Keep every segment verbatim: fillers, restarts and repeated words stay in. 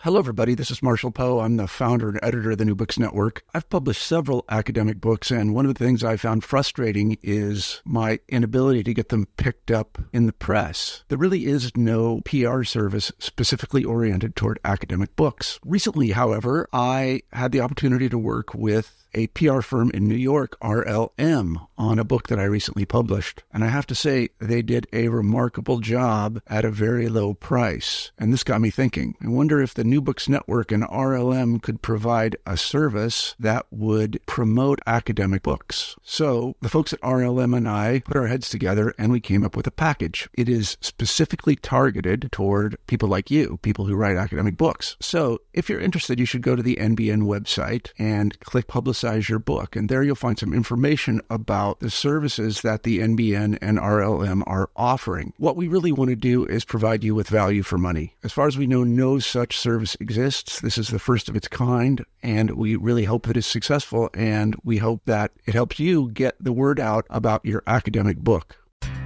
Hello, everybody. This is Marshall Poe. I'm the founder and editor of the New Books Network. I've published several academic books, and one of the things I found frustrating is my inability to get them picked up in the press. There really is no P R service specifically oriented toward academic books. Recently, however, I had the opportunity to work with a P R firm in New York, R L M, on a book that I recently published. And I have to say, they did a remarkable job at a very low price. And this got me thinking. I wonder if the New Books Network and R L M could provide a service that would promote academic books. So the folks at R L M and I put our heads together and we came up with a package. It is specifically targeted toward people like you, people who write academic books. So if you're interested, you should go to the N B N website and click Publicize your book. And there you'll find some information about the services that the N B N and R L M are offering. What we really want to do is provide you with value for money. As far as we know, no such service exists. This is the first of its kind, and we really hope that it's successful, and we hope that it helps you get the word out about your academic book.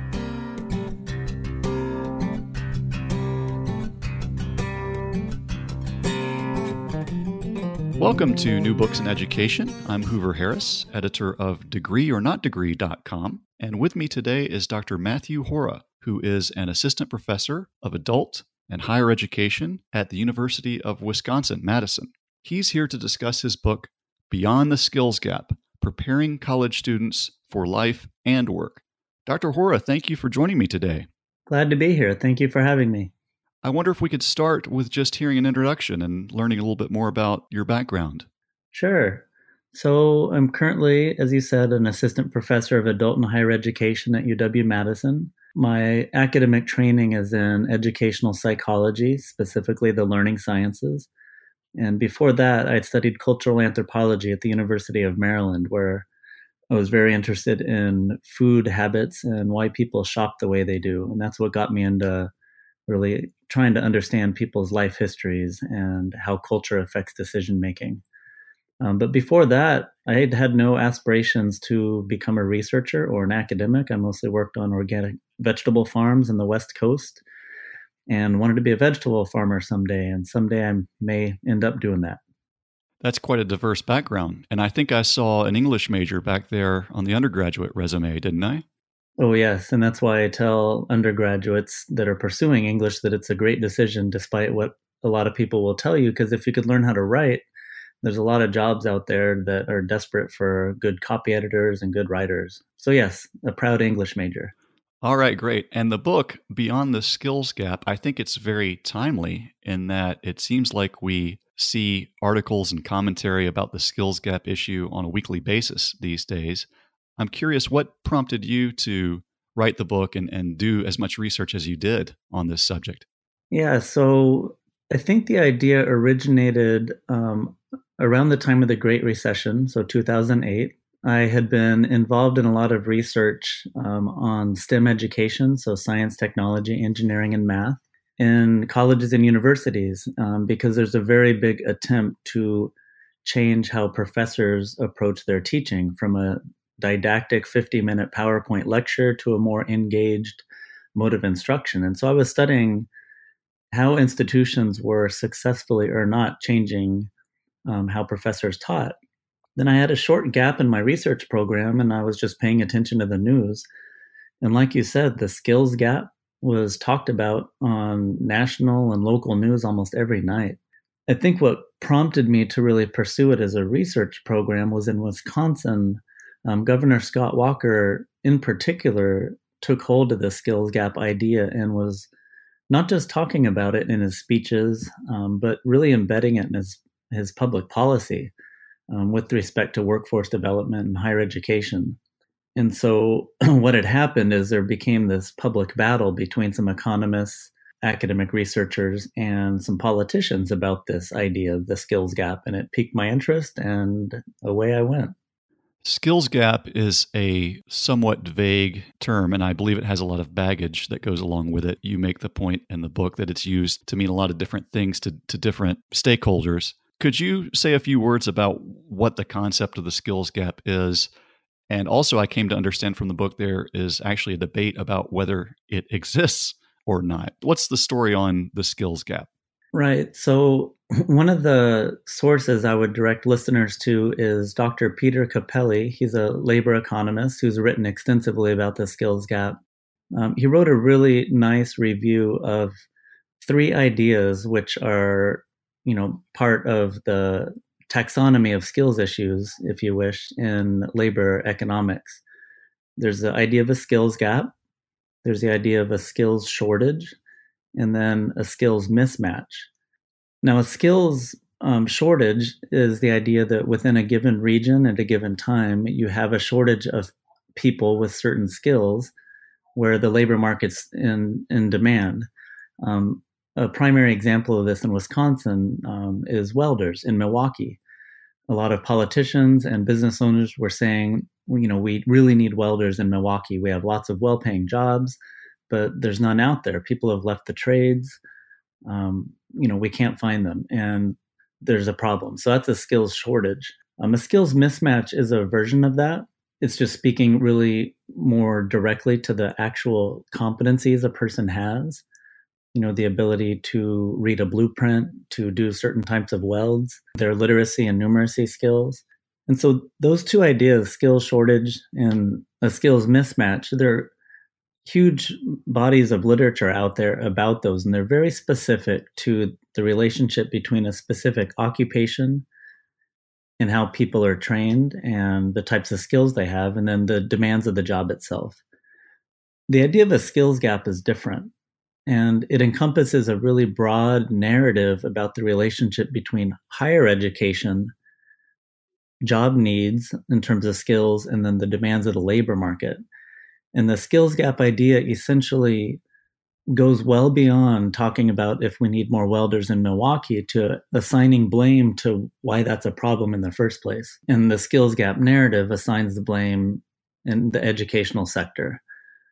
Welcome to New Books in Education. I'm Hoover Harris, editor of degree or not degree dot com, and with me today is Doctor Matthew Hora, who is an assistant professor of adult and higher education at the University of Wisconsin-Madison. He's here to discuss his book, Beyond the Skills Gap: Preparing College Students for Life and Work. Doctor Hora, thank you for joining me today. Glad to be here. Thank you for having me. I wonder if we could start with just hearing an introduction and learning a little bit more about your background. Sure. So I'm currently, as you said, an assistant professor of adult and higher education at U W-Madison. My academic training is in educational psychology, specifically the learning sciences. And before that, I studied cultural anthropology at the University of Maryland, where I was very interested in food habits and why people shop the way they do. And that's what got me into really trying to understand people's life histories and how culture affects decision making. Um, but before that, I had had no aspirations to become a researcher or an academic. I mostly worked on organic vegetable farms in the West Coast and wanted to be a vegetable farmer someday. And someday I may end up doing that. That's quite a diverse background. And I think I saw an English major back there on the undergraduate resume, didn't I? Oh, yes. And that's why I tell undergraduates that are pursuing English that it's a great decision, despite what a lot of people will tell you, because if you could learn how to write, there's a lot of jobs out there that are desperate for good copy editors and good writers. So yes, a proud English major. All right, great. And the book, Beyond the Skills Gap, I think it's very timely in that it seems like we see articles and commentary about the skills gap issue on a weekly basis these days. I'm curious, what prompted you to write the book and, and do as much research as you did on this subject? Yeah, so I think the idea originated um, around the time of the Great Recession, so two thousand eight. I had been involved in a lot of research um, on STEM education, so science, technology, engineering, and math, in colleges and universities, um, because there's a very big attempt to change how professors approach their teaching from a didactic fifty-minute PowerPoint lecture to a more engaged mode of instruction. And so I was studying how institutions were successfully or not changing um, how professors taught. Then I had a short gap in my research program, and I was just paying attention to the news. And like you said, the skills gap was talked about on national and local news almost every night. I think what prompted me to really pursue it as a research program was in Wisconsin. Um, Governor Scott Walker, in particular, took hold of the skills gap idea and was not just talking about it in his speeches, um, but really embedding it in his, his public policy um, with respect to workforce development and higher education. And so what had happened is there became this public battle between some economists, academic researchers, and some politicians about this idea of the skills gap. And it piqued my interest, and away I went. Skills gap is a somewhat vague term, and I believe it has a lot of baggage that goes along with it. You make the point in the book that it's used to mean a lot of different things to, to different stakeholders. Could you say a few words about what the concept of the skills gap is? And also, I came to understand from the book there is actually a debate about whether it exists or not. What's the story on the skills gap? Right. So one of the sources I would direct listeners to is Doctor Peter Capelli. He's a labor economist who's written extensively about the skills gap. Um, he wrote a really nice review of three ideas which are, you know, part of the taxonomy of skills issues, if you wish, in labor economics. There's the idea of a skills gap, there's the idea of a skills shortage, and then a skills mismatch. Now, a skills um, shortage is the idea that within a given region at a given time, you have a shortage of people with certain skills where the labor market's in, in demand. Um, a primary example of this in Wisconsin um, is welders in Milwaukee. A lot of politicians and business owners were saying, you know, we really need welders in Milwaukee. We have lots of well-paying jobs, but there's none out there. People have left the trades. Um, you know, we can't find them, and there's a problem. So that's a skills shortage. Um, a skills mismatch is a version of that. It's just speaking really more directly to the actual competencies a person has. You know, the ability to read a blueprint, to do certain types of welds, their literacy and numeracy skills. And so those two ideas, skills shortage and a skills mismatch, they're huge bodies of literature out there about those, and they're very specific to the relationship between a specific occupation and how people are trained and the types of skills they have, and then the demands of the job itself. The idea of a skills gap is different, and it encompasses a really broad narrative about the relationship between higher education, job needs in terms of skills, and then the demands of the labor market. And the skills gap idea essentially goes well beyond talking about if we need more welders in Milwaukee to assigning blame to why that's a problem in the first place. And the skills gap narrative assigns the blame in the educational sector.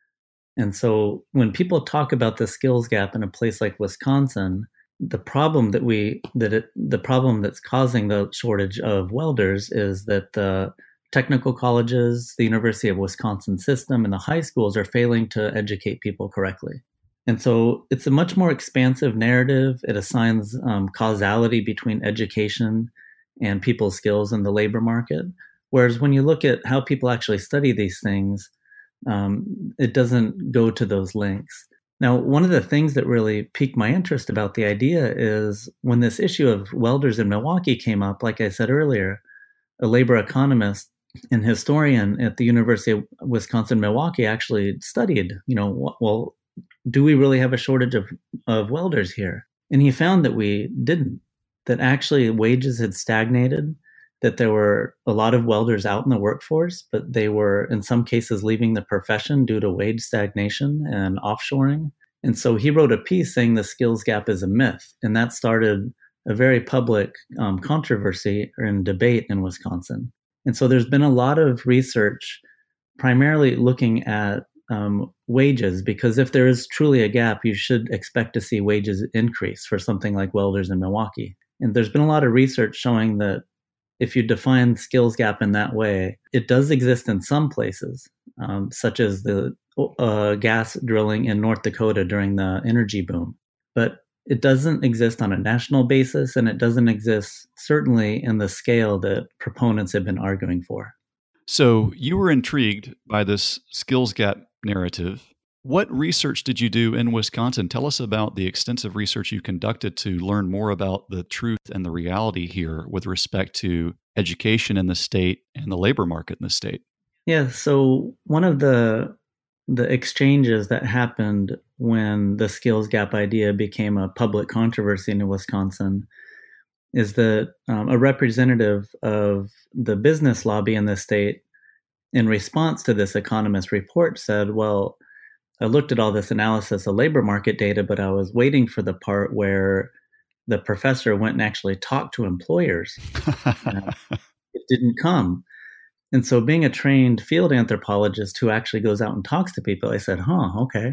And so when people talk about the skills gap in a place like Wisconsin, the problem that we that it, the problem that's causing the shortage of welders is that the technical colleges, the University of Wisconsin system, and the high schools are failing to educate people correctly. And so it's a much more expansive narrative. It assigns um, causality between education and people's skills in the labor market. Whereas when you look at how people actually study these things, um, it doesn't go to those links. Now, one of the things that really piqued my interest about the idea is when this issue of welders in Milwaukee came up, like I said earlier, a labor economist and historian at the University of Wisconsin-Milwaukee actually studied, you know, well, do we really have a shortage of, of welders here? And he found that we didn't, that actually wages had stagnated, that there were a lot of welders out in the workforce, but they were in some cases leaving the profession due to wage stagnation and offshoring. And so he wrote a piece saying the skills gap is a myth. And that started a very public um, controversy and debate in Wisconsin. And so there's been a lot of research primarily looking at um, wages, because if there is truly a gap, you should expect to see wages increase for something like welders in Milwaukee. And there's been a lot of research showing that if you define skills gap in that way, it does exist in some places, um, such as the uh, gas drilling in North Dakota during the energy boom. But it doesn't exist on a national basis, and it doesn't exist certainly in the scale that proponents have been arguing for. So you were intrigued by this skills gap narrative. What research did you do in Wisconsin? Tell us about the extensive research you conducted to learn more about the truth and the reality here with respect to education in the state and the labor market in the state. Yeah, so one of the the exchanges that happened when the skills gap idea became a public controversy in Wisconsin is that um, a representative of the business lobby in the state, in response to this economist report, said, well, I looked at all this analysis of labor market data, but I was waiting for the part where the professor went and actually talked to employers. uh, it didn't come. And so being a trained field anthropologist who actually goes out and talks to people, I said, huh, okay.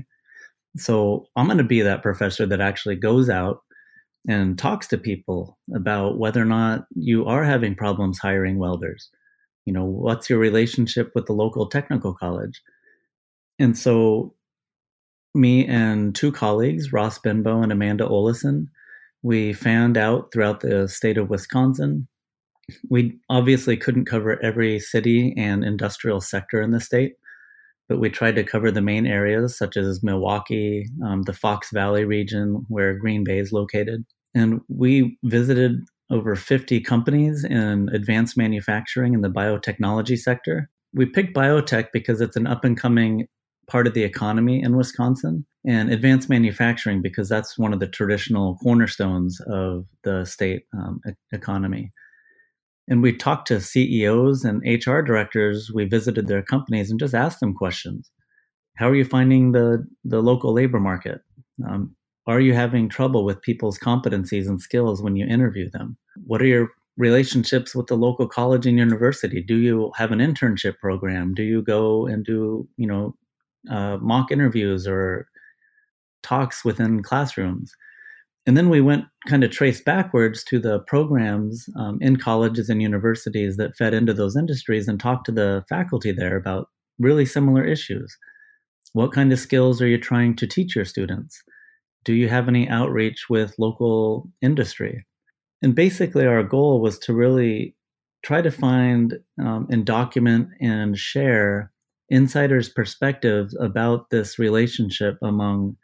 So I'm going to be that professor that actually goes out and talks to people about whether or not you are having problems hiring welders. You know, what's your relationship with the local technical college? And so me and two colleagues, Ross Benbow and Amanda Olison, We fanned out throughout the state of Wisconsin. We obviously couldn't cover every city and industrial sector in the state, but we tried to cover the main areas such as Milwaukee, um, the Fox Valley region where Green Bay is located. And we visited over fifty companies in advanced manufacturing in the biotechnology sector. We picked biotech because it's an up-and-coming part of the economy in Wisconsin, and advanced manufacturing because that's one of the traditional cornerstones of the state um, e- economy. And we talked to C E Os and H R directors. We visited their companies and just asked them questions. How are you finding the, the local labor market? Um, are you having trouble with people's competencies and skills when you interview them? What are your relationships with the local college and university? Do you have an internship program? Do you go and do, you know, uh, mock interviews or talks within classrooms? And then we went kind of traced backwards to the programs um, in colleges and universities that fed into those industries and talked to the faculty there about really similar issues. What kind of skills are you trying to teach your students? Do you have any outreach with local industry? And basically our goal was to really try to find um, and document and share insiders' perspectives about this relationship among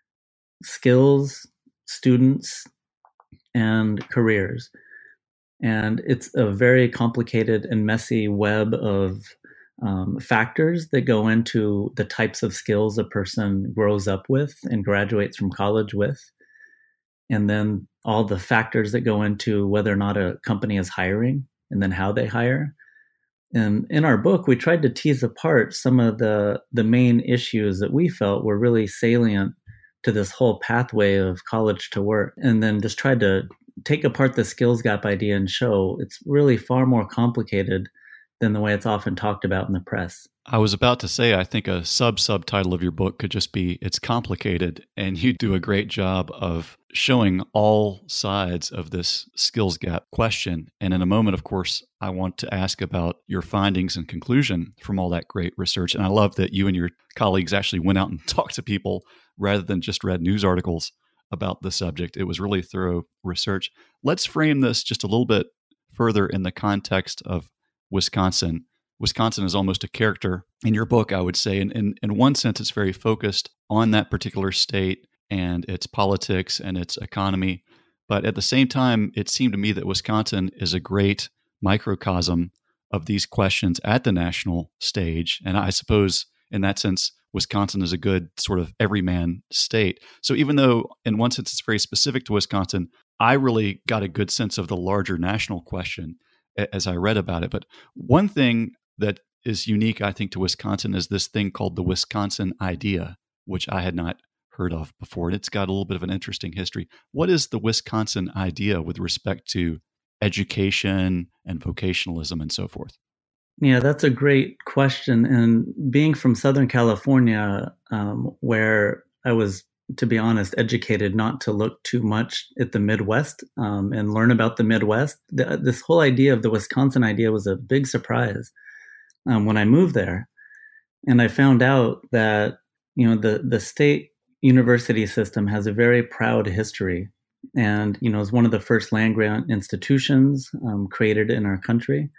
skills, students, and careers. And it's a very complicated and messy web of um, factors that go into the types of skills a person grows up with and graduates from college with. And then all the factors that go into whether or not a company is hiring and then how they hire. And in our book, we tried to tease apart some of the, the main issues that we felt were really salient to this whole pathway of college to work, and then just tried to take apart the skills gap idea and show it's really far more complicated than the way it's often talked about in the press. I was about to say, I think a sub-subtitle of your book could just be, It's Complicated, and you do a great job of showing all sides of this skills gap question. And in a moment, of course, I want to ask about your findings and conclusion from all that great research. And I love that you and your colleagues actually went out and talked to people rather than just read news articles about the subject. It was really thorough research. Let's frame this just a little bit further in the context of Wisconsin. Wisconsin is almost a character in your book, I would say. And in, in one sense, it's very focused on that particular state and its politics and its economy. But at the same time, it seemed to me that Wisconsin is a great microcosm of these questions at the national stage. And I suppose in that sense, Wisconsin is a good sort of everyman state. So even though in one sense it's very specific to Wisconsin, I really got a good sense of the larger national question as I read about it. But one thing that is unique, I think, to Wisconsin is this thing called the Wisconsin idea, which I had not heard of before. And it's got a little bit of an interesting history. What is the Wisconsin idea with respect to education and vocationalism and so forth? Yeah, that's a great question. And being from Southern California, um, where I was, to be honest, educated not to look too much at the Midwest um, and learn about the Midwest, the, this whole idea of the Wisconsin idea was a big surprise um, when I moved there. And I found out that, you know, the, the state university system has a very proud history and, you know, is one of the first land grant institutions um, created in our country,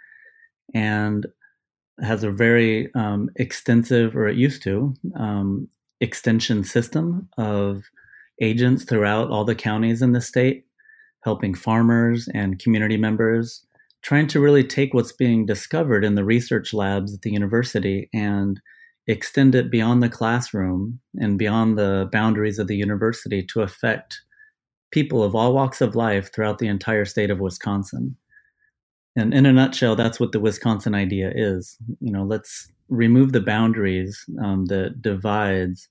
and has a very um, extensive, or it used to, um, extension system of agents throughout all the counties in the state, helping farmers and community members, trying to really take what's being discovered in the research labs at the university and extend it beyond the classroom and beyond the boundaries of the university to affect people of all walks of life throughout the entire state of Wisconsin. And in a nutshell, that's what the Wisconsin idea is. You know, let's remove the boundaries um, that divides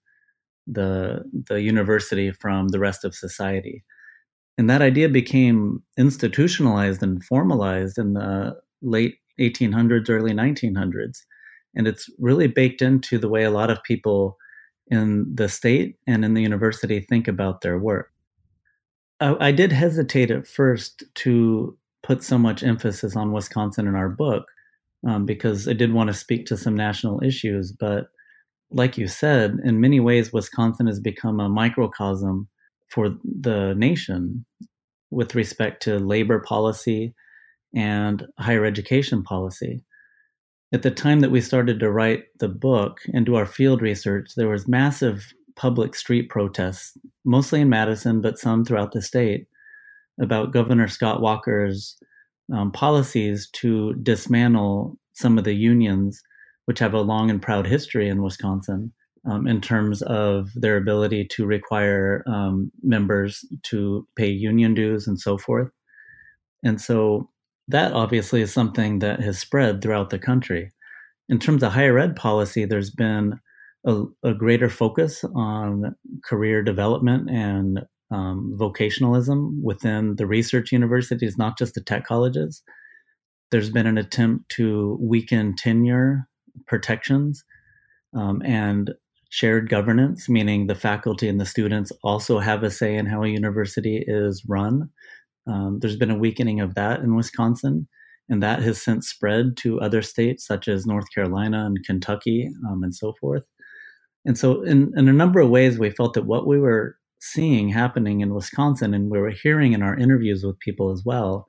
the the university from the rest of society. And that idea became institutionalized and formalized in the late eighteen hundreds, early nineteen hundreds. And it's really baked into the way a lot of people in the state and in the university think about their work. I, I did hesitate at first to put so much emphasis on Wisconsin in our book um, because I did want to speak to some national issues. But like you said, in many ways, Wisconsin has become a microcosm for the nation. with respect to labor policy and higher education policy. At the time that we started to write the book and do our field research, there was massive public street protests, mostly in Madison, but some throughout the state, about Governor Scott Walker's um, policies to dismantle some of the unions, which have a long and proud history in Wisconsin, um, in terms of their ability to require um, members to pay union dues and so forth. And so that obviously is something that has spread throughout the country. In terms of higher ed policy, there's been a, a greater focus on career development and um, vocationalism within the research universities, not just the tech colleges. There's been an attempt to weaken tenure protections um, and shared governance, meaning the faculty and the students also have a say in how a university is run. Um, there's been a weakening of that in Wisconsin, and that has since spread to other states such as North Carolina and Kentucky um, and so forth. And so in, in a number of ways, we felt that what we were seeing happening in Wisconsin, and we were hearing in our interviews with people as well,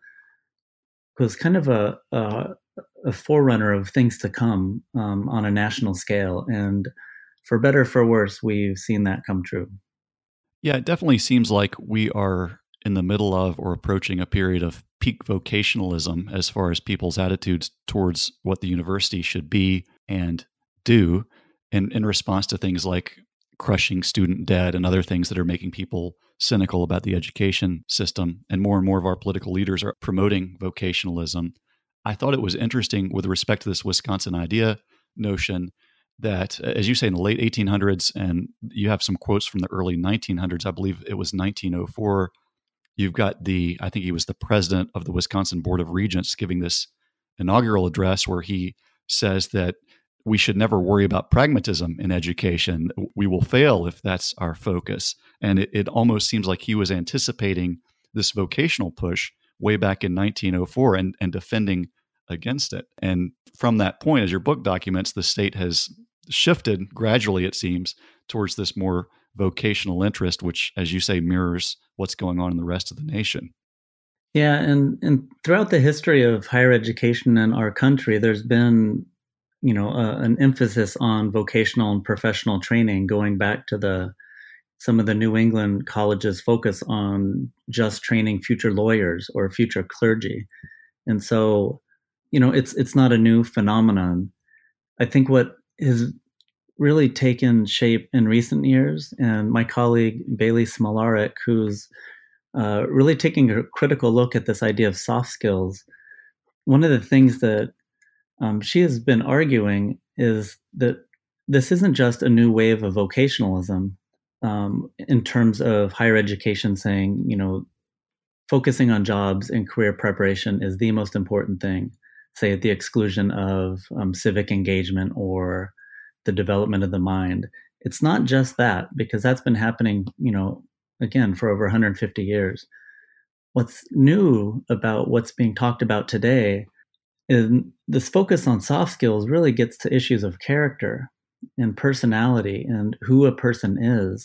was kind of a, a, a forerunner of things to come um, on a national scale. And for better or for worse, we've seen that come true. Yeah, it definitely seems like we are in the middle of or approaching a period of peak vocationalism as far as people's attitudes towards what the university should be and do in, in response to things like crushing student debt and other things that are making people cynical about the education system. And more and more of our political leaders are promoting vocationalism. I thought it was interesting with respect to this Wisconsin idea notion that, as you say, in the late eighteen hundreds, and you have some quotes from the early nineteen hundreds, I believe it was nineteen oh four, you've got the, I think he was the president of the Wisconsin Board of Regents giving this inaugural address where he says that we should never worry about pragmatism in education. We will fail if that's our focus. And it, it almost seems like he was anticipating this vocational push way back in nineteen oh four and, and defending against it. And from that point, as your book documents, the state has shifted gradually, it seems, towards this more vocational interest, which, as you say, mirrors what's going on in the rest of the nation. Yeah, and, and throughout the history of higher education in our country, there's been, you know, uh, an emphasis on vocational and professional training, going back to the some of the New England colleges' focus on just training future lawyers or future clergy. And so, you know, it's it's not a new phenomenon. I think what has really taken shape in recent years, and my colleague Bailey Smolarek, who's uh, really taking a critical look at this idea of soft skills, one of the things that um, she has been arguing is that this isn't just a new wave of vocationalism um, in terms of higher education saying, you know, focusing on jobs and career preparation is the most important thing, say at the exclusion of um, civic engagement or the development of the mind. It's not just that, because that's been happening, you know, again, for over one hundred fifty years. What's new about what's being talked about today is this focus on soft skills really gets to issues of character and personality and who a person is.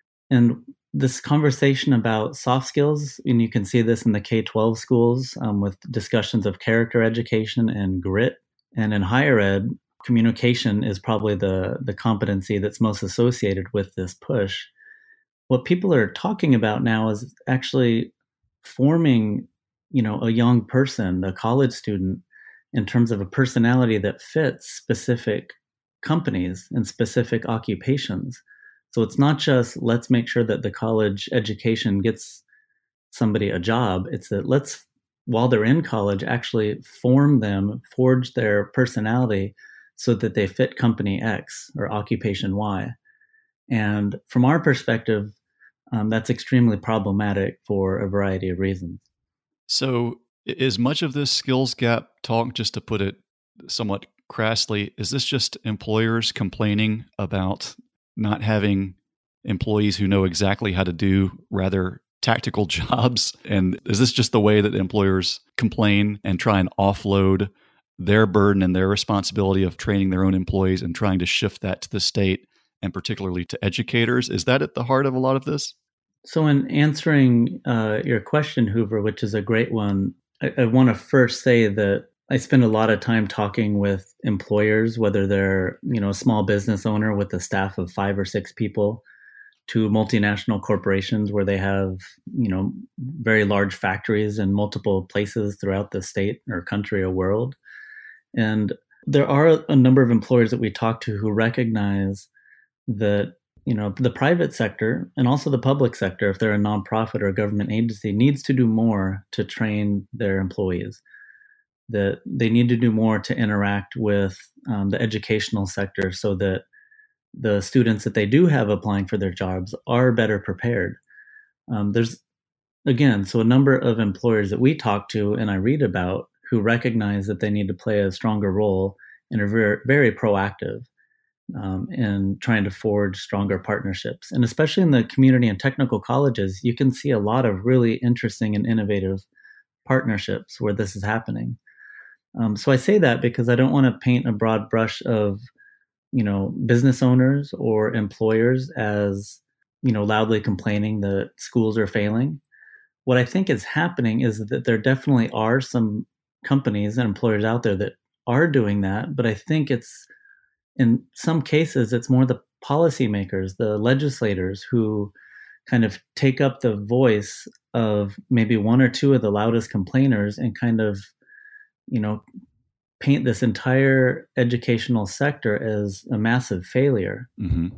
And this conversation about soft skills, and you can see this in the K twelve schools um, with discussions of character education and grit. And in higher ed, communication is probably the, the competency that's most associated with this push. What people are talking about now is actually forming, you know, a young person, a college student, in terms of a personality that fits specific companies and specific occupations. So it's not just let's make sure that the college education gets somebody a job. It's that let's, while they're in college, actually form them, forge their personality so that they fit company X or occupation Y. And from our perspective, um, that's extremely problematic for a variety of reasons. So is much of this skills gap talk, just to put it somewhat crassly, is this just employers complaining about not having employees who know exactly how to do rather tactical jobs? And is this just the way that employers complain and try and offload their burden and their responsibility of training their own employees and trying to shift that to the state and particularly to educators? Is that at the heart of a lot of this? So, in answering uh, your question, Hoover, which is a great one, I, I want to first say that I spend a lot of time talking with employers, whether they're, you know, a small business owner with a staff of five or six people, to multinational corporations where they have, you know, very large factories in multiple places throughout the state or country or world. And there are a number of employers that we talk to who recognize that, you know, the private sector and also the public sector, if they're a nonprofit or a government agency, needs to do more to train their employees. That they need to do more to interact with um, the educational sector so that the students that they do have applying for their jobs are better prepared. Um, there's, again, so a number of employers that we talk to and I read about who recognize that they need to play a stronger role and are very, very proactive um, in trying to forge stronger partnerships. And especially in the community and technical colleges, you can see a lot of really interesting and innovative partnerships where this is happening. Um, so I say that because I don't want to paint a broad brush of, you know, business owners or employers as, you know, loudly complaining that schools are failing. What I think is happening is that there definitely are some companies and employers out there that are doing that, but I think it's, in some cases, it's more the policymakers, the legislators who kind of take up the voice of maybe one or two of the loudest complainers and kind of, you know, paint this entire educational sector as a massive failure. Mm-hmm.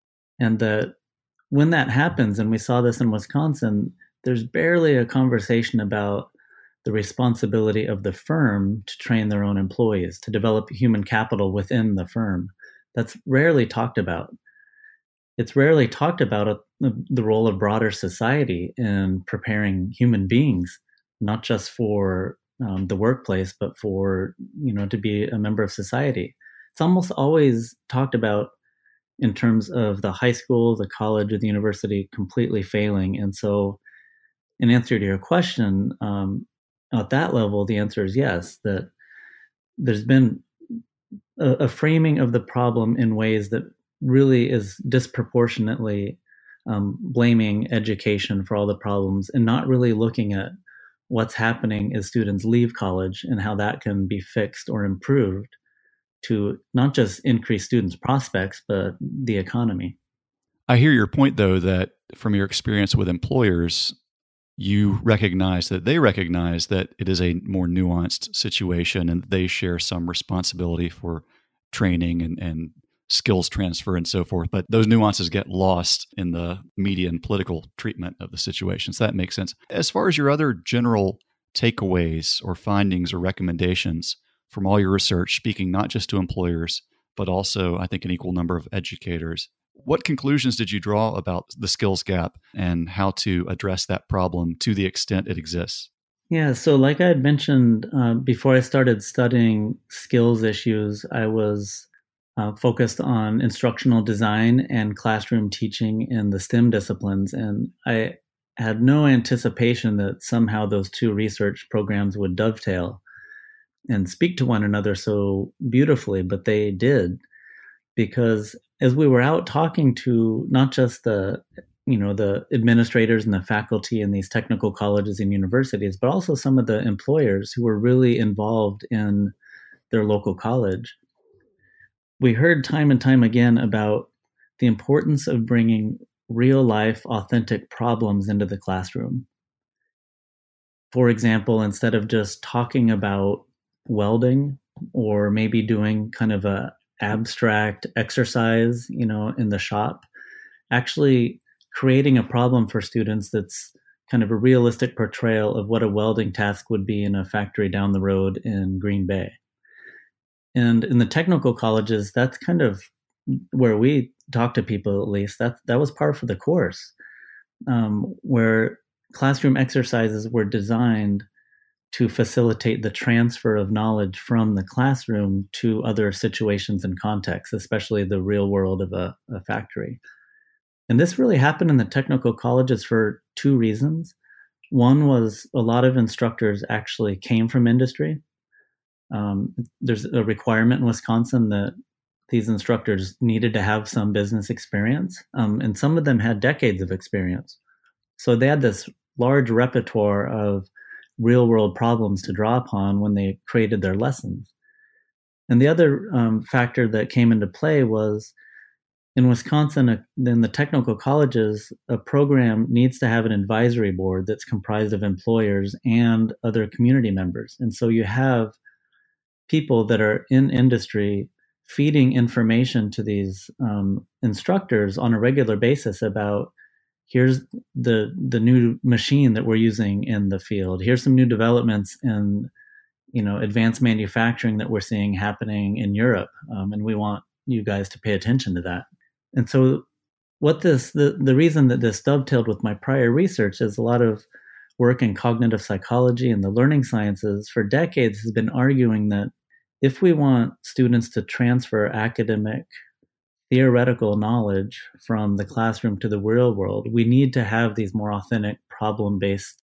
And that when that happens, and we saw this in Wisconsin, there's barely a conversation about the responsibility of the firm to train their own employees, to develop human capital within the firm. That's rarely talked about. It's rarely talked about a, the role of broader society in preparing human beings, not just for Um, the workplace, but for, you know, to be a member of society. It's almost always talked about in terms of the high school, the college, or the university completely failing. And so in answer to your question, um, at that level, the answer is yes, that there's been a, a framing of the problem in ways that really is disproportionately um, blaming education for all the problems and not really looking at what's happening as students leave college and how that can be fixed or improved to not just increase students' prospects, but the economy. I hear your point, though, that from your experience with employers, you recognize that they recognize that it is a more nuanced situation and they share some responsibility for training and, and skills transfer and so forth. But those nuances get lost in the media and political treatment of the situation. So that makes sense. As far as your other general takeaways or findings or recommendations from all your research, speaking not just to employers, but also, I think, an equal number of educators, what conclusions did you draw about the skills gap and how to address that problem to the extent it exists? Yeah, so like I had mentioned, uh, before I started studying skills issues, I was Uh, focused on instructional design and classroom teaching in the STEM disciplines. And I had no anticipation that somehow those two research programs would dovetail and speak to one another so beautifully, but they did. Because as we were out talking to not just the, you know, the administrators and the faculty in these technical colleges and universities, but also some of the employers who were really involved in their local college, we heard time and time again about the importance of bringing real life, authentic problems into the classroom. For example, instead of just talking about welding or maybe doing kind of a abstract exercise, you know, in the shop, actually creating a problem for students that's kind of a realistic portrayal of what a welding task would be in a factory down the road in Green Bay. And in the technical colleges, that's kind of where we talk to people, at least. That, that was par for the course, um, where classroom exercises were designed to facilitate the transfer of knowledge from the classroom to other situations and contexts, especially the real world of a, a factory. And this really happened in the technical colleges for two reasons. One was a lot of instructors actually came from industry. Um, there's a requirement in Wisconsin that these instructors needed to have some business experience, um, and some of them had decades of experience. So they had this large repertoire of real world problems to draw upon when they created their lessons. And the other um, factor that came into play was in Wisconsin, uh, in the technical colleges, a program needs to have an advisory board that's comprised of employers and other community members. And so you have people that are in industry feeding information to these um, instructors on a regular basis about here's the the new machine that we're using in the field. Here's some new developments in, you know, advanced manufacturing that we're seeing happening in Europe, um, and we want you guys to pay attention to that. And so, what this the the reason that this dovetailed with my prior research is a lot of work in cognitive psychology and the learning sciences for decades has been arguing that if we want students to transfer academic theoretical knowledge from the classroom to the real world, we need to have these more authentic problem-based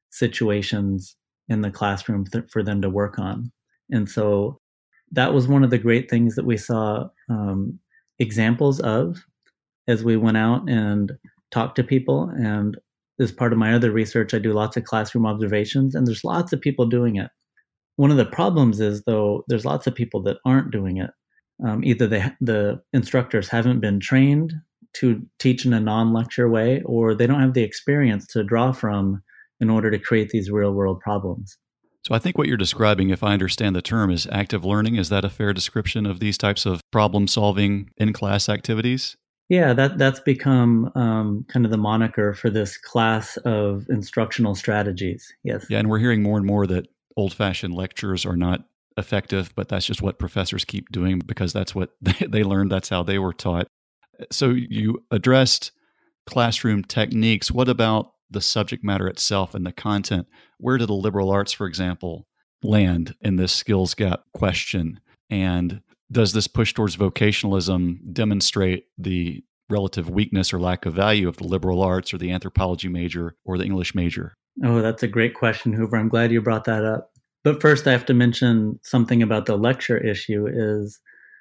situations in the classroom th- for them to work on. And so that was one of the great things that we saw um, examples of as we went out and talked to people. And as part of my other research, I do lots of classroom observations, and there's lots of people doing it. One of the problems is, though, there's lots of people that aren't doing it. Um, either they, the instructors haven't been trained to teach in a non-lecture way, or they don't have the experience to draw from in order to create these real-world problems. So I think what you're describing, if I understand the term, is active learning. Is that a fair description of these types of problem-solving in-class activities? Yeah, that that's become um, kind of the moniker for this class of instructional strategies. Yes. Yeah, and we're hearing more and more that old-fashioned lectures are not effective, but that's just what professors keep doing because that's what they, they learned. That's how they were taught. So you addressed classroom techniques. What about the subject matter itself and the content? Where do the liberal arts, for example, land in this skills gap question? And does this push towards vocationalism demonstrate the relative weakness or lack of value of the liberal arts or the anthropology major or the English major? Oh, that's a great question, Hoover. I'm glad you brought that up. But first, I have to mention something about the lecture issue is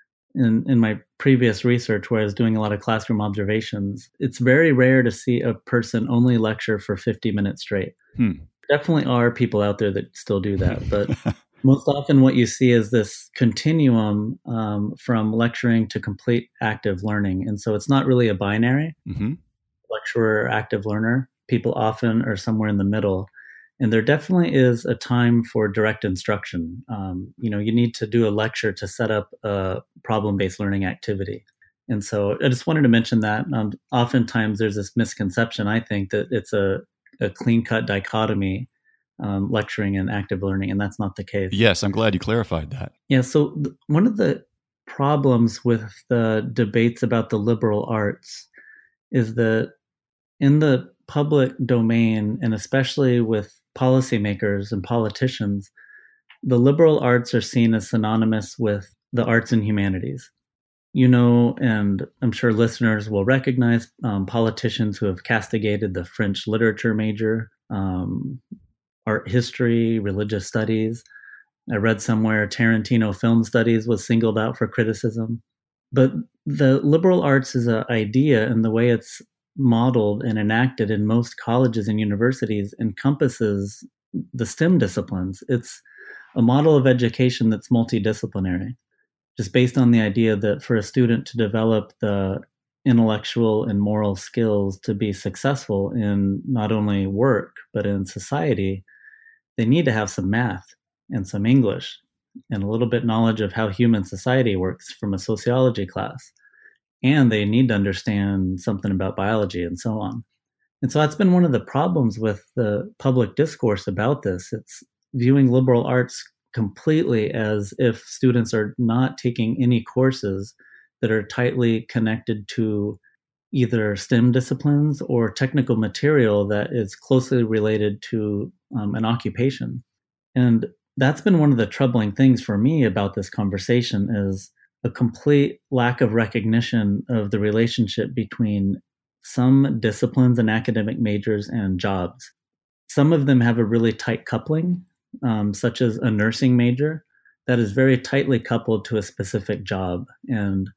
in, in my previous research where I was doing a lot of classroom observations, it's very rare to see a person only lecture for fifty minutes straight. Hmm. Definitely are people out there that still do that. But most often what you see is this continuum um, from lecturing to complete active learning. And so it's not really a binary, mm-hmm. lecturer, active learner. People often are somewhere in the middle. And there definitely is a time for direct instruction. Um, you know, you need to do a lecture to set up a problem-based learning activity. And so I just wanted to mention that. Um, oftentimes there's this misconception, I think, that it's a, a clean-cut dichotomy, um, lecturing and active learning, and that's not the case. Yes, I'm glad you clarified that. Yeah, so th- one of the problems with the debates about the liberal arts is that in the public domain, and especially with policymakers and politicians, the liberal arts are seen as synonymous with the arts and humanities. You know, and I'm sure listeners will recognize um, politicians who have castigated the French literature major, um, art history, religious studies. I read somewhere Tarantino film studies was singled out for criticism. But the liberal arts is an idea, and the way it's modeled and enacted in most colleges and universities encompasses the STEM disciplines. It's a model of education that's multidisciplinary, just based on the idea that for a student to develop the intellectual and moral skills to be successful in not only work, but in society, they need to have some math and some English and a little bit knowledge of how human society works from a sociology class. And they need to understand something about biology and so on. And so that's been one of the problems with the public discourse about this. It's viewing liberal arts completely as if students are not taking any courses that are tightly connected to either STEM disciplines or technical material that is closely related to um, an occupation. And that's been one of the troubling things for me about this conversation is a complete lack of recognition of the relationship between some disciplines and academic majors and jobs. Some of them have a really tight coupling, um, such as a nursing major that is very tightly coupled to a specific job. And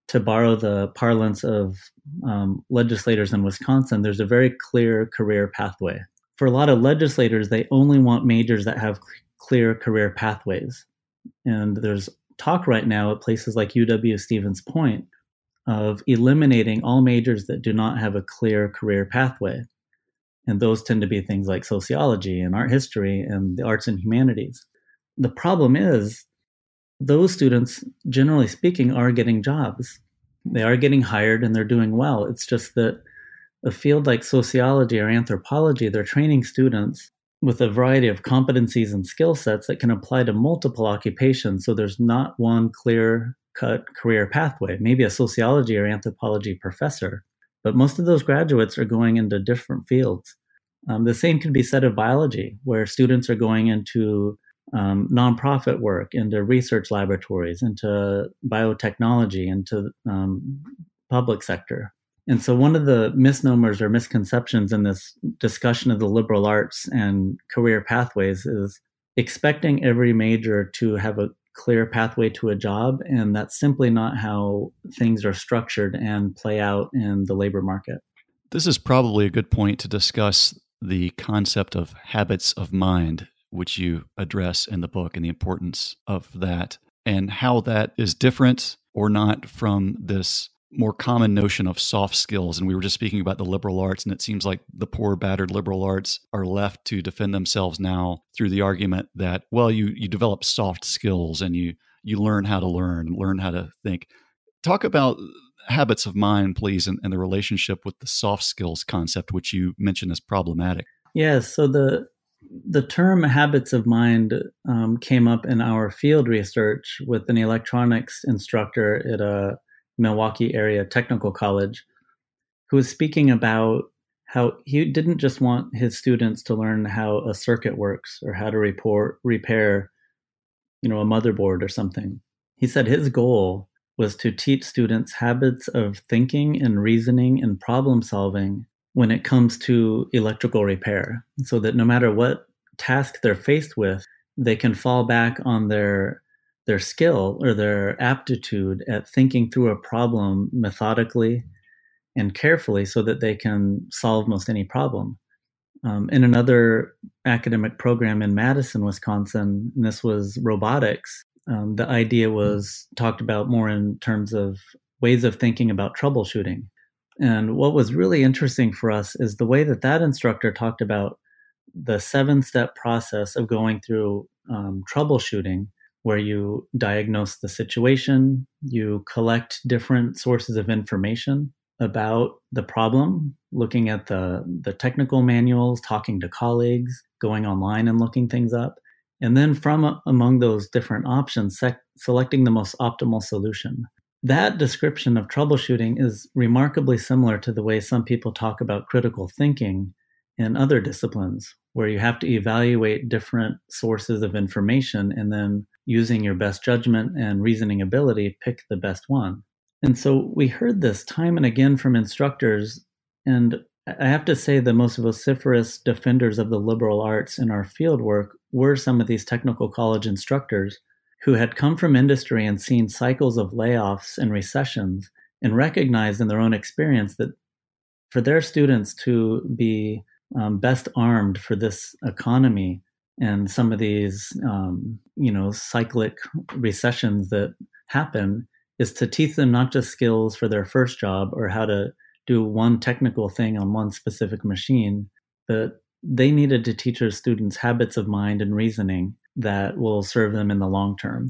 to borrow the parlance of um, legislators in Wisconsin, there's a very clear career pathway. For a lot of legislators, they only want majors that have clear career pathways. And there's talk right now at places like U W-Stevens Point of eliminating all majors that do not have a clear career pathway. And those tend to be things like sociology and art history and the arts and humanities. The problem is those students, generally speaking, are getting jobs. They are getting hired and they're doing well. It's just that a field like sociology or anthropology, they're training students with a variety of competencies and skill sets that can apply to multiple occupations. So there's not one clear-cut career pathway, maybe a sociology or anthropology professor. But most of those graduates are going into different fields. Um, the same can be said of biology, where students are going into um, nonprofit work, into research laboratories, into biotechnology, into um, public sector. And so one of the misnomers or misconceptions in this discussion of the liberal arts and career pathways is expecting every major to have a clear pathway to a job. And that's simply not how things are structured and play out in the labor market. This is probably a good point to discuss the concept of habits of mind, which you address in the book, and the importance of that, and how that is different or not from this more common notion of soft skills. And we were just speaking about the liberal arts, and it seems like the poor, battered liberal arts are left to defend themselves now through the argument that, well, you you develop soft skills and you you learn how to learn, learn how to think. Talk about habits of mind, please, and, and the relationship with the soft skills concept, which you mentioned as problematic. Yes, so the the term habits of mind um, came up in our field research with an electronics instructor at a Milwaukee area technical college, who was speaking about how he didn't just want his students to learn how a circuit works or how to report, repair, you know, a motherboard or something. He said his goal was to teach students habits of thinking and reasoning and problem solving when it comes to electrical repair, so that no matter what task they're faced with, they can fall back on their their skill or their aptitude at thinking through a problem methodically and carefully so that they can solve most any problem. Um, in another academic program in Madison, Wisconsin, and this was robotics, um, the idea was talked about more in terms of ways of thinking about troubleshooting. And what was really interesting for us is the way that that instructor talked about the seven-step process of going through um, troubleshooting, where you diagnose the situation, you collect different sources of information about the problem, looking at the, the technical manuals, talking to colleagues, going online and looking things up. And then from uh, among those different options, sec- selecting the most optimal solution. That description of troubleshooting is remarkably similar to the way some people talk about critical thinking in other disciplines, where you have to evaluate different sources of information and then, using your best judgment and reasoning ability, pick the best one. And so we heard this time and again from instructors, and I have to say the most vociferous defenders of the liberal arts in our fieldwork were some of these technical college instructors who had come from industry and seen cycles of layoffs and recessions and recognized in their own experience that for their students to be um, best armed for this economy and some of these, um, you know, cyclic recessions that happen is to teach them not just skills for their first job or how to do one technical thing on one specific machine, but they needed to teach their students habits of mind and reasoning that will serve them in the long term.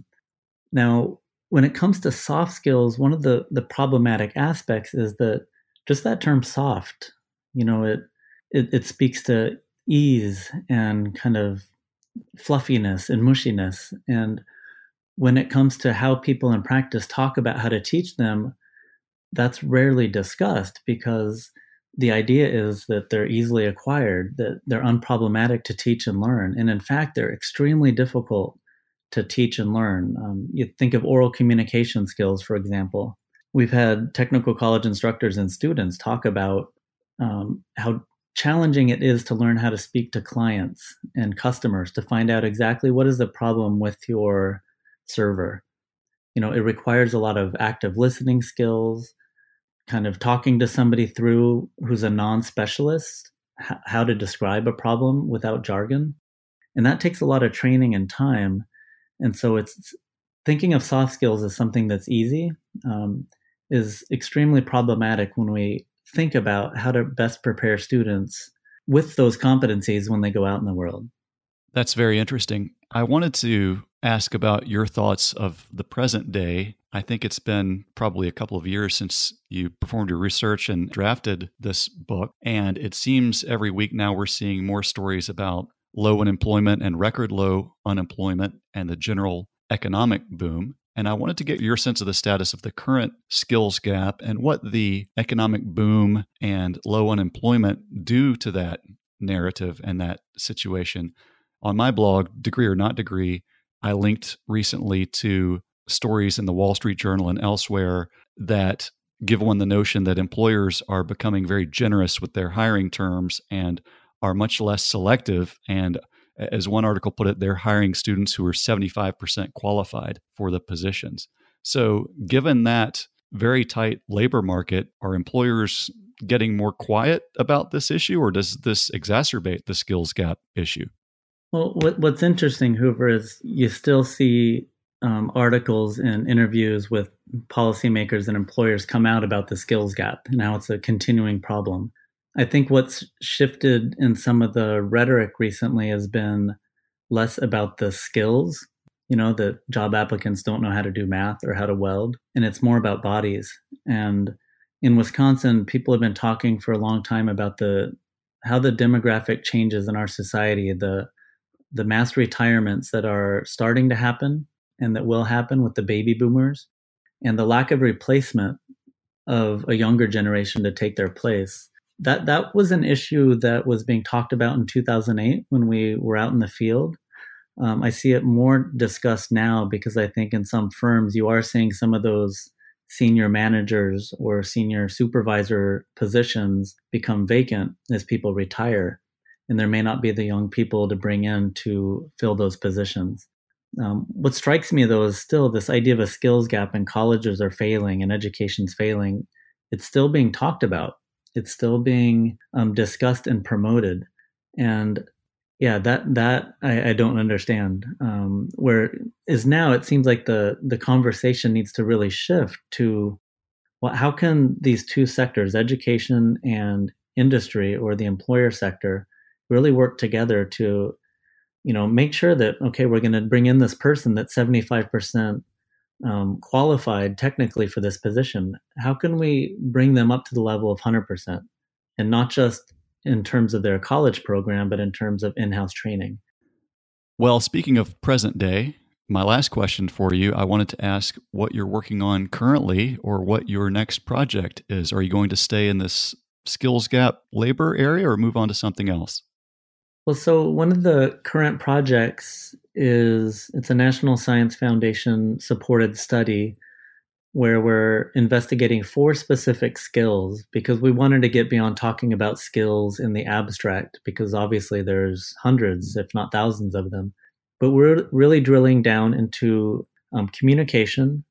Now, when it comes to soft skills, one of the, the problematic aspects is that just that term soft, you know, it, it, it speaks to ease and kind of fluffiness and mushiness. And when it comes to how people in practice talk about how to teach them, that's rarely discussed because the idea is that they're easily acquired, that they're unproblematic to teach and learn. And in fact, they're extremely difficult to teach and learn. Um, you think of oral communication skills, for example. We've had technical college instructors and students talk about um, how challenging it is to learn how to speak to clients and customers to find out exactly what is the problem with your server. You know, it requires a lot of active listening skills, kind of talking to somebody through who's a non-specialist, h- how to describe a problem without jargon. And that takes a lot of training and time. And so it's thinking of soft skills as something that's easy um, is extremely problematic when we think about how to best prepare students with those competencies when they go out in the world. That's very interesting. I wanted to ask about your thoughts of the present day. I think it's been probably a couple of years since you performed your research and drafted this book. And it seems every week now we're seeing more stories about low unemployment and record low unemployment and the general economic boom. And I wanted to get your sense of the status of the current skills gap and what the economic boom and low unemployment do to that narrative and that situation. On my blog, Degree or Not Degree, I linked recently to stories in the Wall Street Journal and elsewhere that give one the notion that employers are becoming very generous with their hiring terms and are much less selective. And as one article put it, they're hiring students who are seventy-five percent qualified for the positions. So given that very tight labor market, are employers getting more quiet about this issue, or does this exacerbate the skills gap issue? Well, what, what's interesting, Hoover, is you still see um, articles and interviews with policymakers and employers come out about the skills gap and how it's a continuing problem. I think what's shifted in some of the rhetoric recently has been less about the skills, you know, that job applicants don't know how to do math or how to weld, and it's more about bodies. And in Wisconsin, people have been talking for a long time about the how the demographic changes in our society, the the mass retirements that are starting to happen and that will happen with the baby boomers, and the lack of replacement of a younger generation to take their place. That that was an issue that was being talked about in two thousand eight when we were out in the field. Um, I see it more discussed now because I think in some firms you are seeing some of those senior managers or senior supervisor positions become vacant as people retire, and there may not be the young people to bring in to fill those positions. Um, what strikes me, though, is still this idea of a skills gap, and colleges are failing and education's failing. It's still being talked about. It's still being um, discussed and promoted. And yeah, that that I, I don't understand. Um, where is now, it seems like the the conversation needs to really shift to, well, how can these two sectors, education and industry or the employer sector, really work together to, you know, make sure that, okay, we're going to bring in this person that's seventy-five percent um, qualified technically for this position. How can we bring them up to the level of one hundred percent, and not just in terms of their college program, but in terms of in-house training? Well, speaking of present day, my last question for you, I wanted to ask what you're working on currently or what your next project is. Are you going to stay in this skills gap labor area or move on to something else? Well, so one of the current projects is, it's a National Science Foundation supported study where we're investigating four specific skills, because we wanted to get beyond talking about skills in the abstract, because obviously there's hundreds, if not thousands of them. But we're really drilling down into um, communication,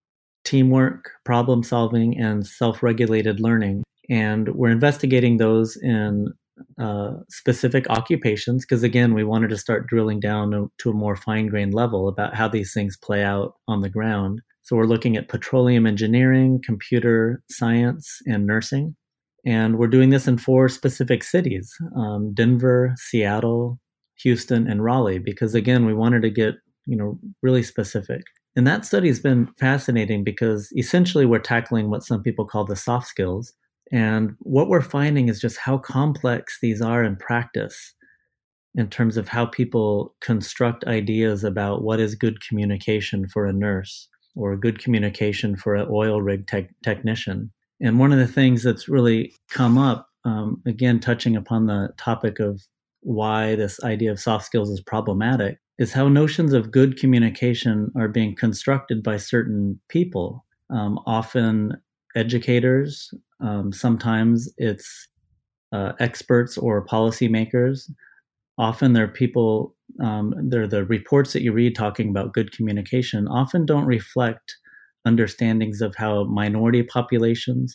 teamwork, problem solving, and self-regulated learning. And we're investigating those in uh, specific occupations, because again, we wanted to start drilling down to, to a more fine-grained level about how these things play out on the ground. So we're looking at petroleum engineering, computer science, and nursing. And we're doing this in four specific cities, um, Denver, Seattle, Houston, and Raleigh, because again, we wanted to get, you know, really specific. And that study has been fascinating because essentially we're tackling what some people call the soft skills. And what we're finding is just how complex these are in practice in terms of how people construct ideas about what is good communication for a nurse or good communication for an oil rig te- technician. And one of the things that's really come up, um, again, touching upon the topic of why this idea of soft skills is problematic, is how notions of good communication are being constructed by certain people, um, often educators, um, sometimes it's uh, experts or policymakers, often there are people, um, there are the reports that you read talking about good communication often don't reflect understandings of how minority populations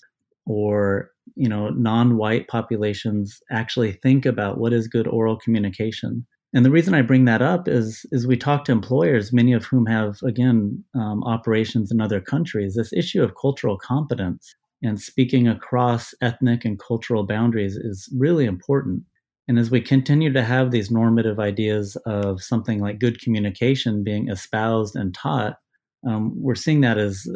or, you know, non-white populations actually think about what is good oral communication. And the reason I bring that up is, is we talk to employers, many of whom have, again, um, operations in other countries. This issue of cultural competence and speaking across ethnic and cultural boundaries is really important. And as we continue to have these normative ideas of something like good communication being espoused and taught, um, we're seeing that as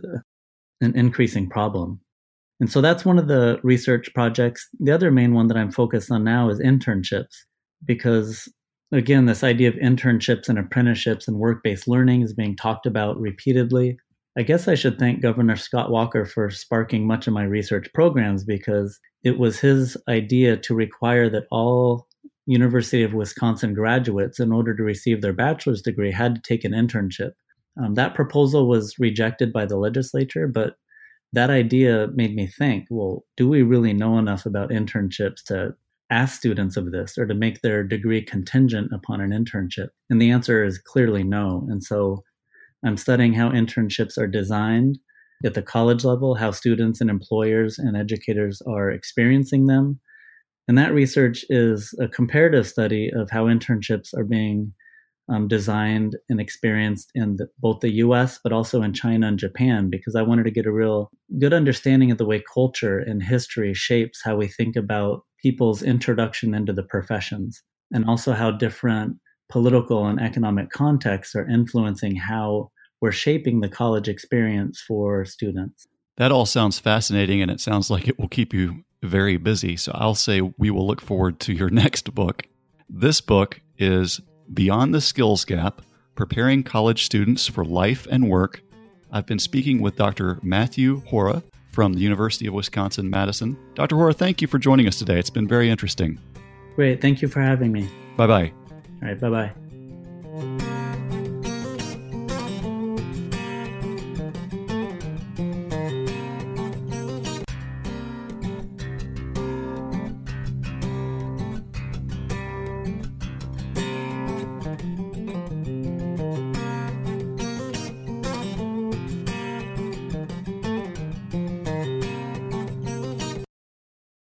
an increasing problem. And so that's one of the research projects. The other main one that I'm focused on now is internships, because again, this idea of internships and apprenticeships and work-based learning is being talked about repeatedly. I guess I should thank Governor Scott Walker for sparking much of my research programs, because it was his idea to require that all University of Wisconsin graduates, in order to receive their bachelor's degree, had to take an internship. Um, that proposal was rejected by the legislature, but that idea made me think, well, do we really know enough about internships to ask students of this or to make their degree contingent upon an internship? And the answer is clearly no. And so I'm studying how internships are designed at the college level, how students and employers and educators are experiencing them. And that research is a comparative study of how internships are being um, designed and experienced in the, both the U S, but also in China and Japan, because I wanted to get a real good understanding of the way culture and history shapes how we think about people's introduction into the professions, and also how different political and economic contexts are influencing how we're shaping the college experience for students. That all sounds fascinating, and it sounds like it will keep you very busy. So I'll say we will look forward to your next book. This book is Beyond the Skills Gap, Preparing College Students for Life and Work. I've been speaking with Doctor Matthew Hora from the University of Wisconsin-Madison. Doctor Hora, thank you for joining us today. It's been very interesting. Great. Thank you for having me. Bye-bye. All right. Bye-bye.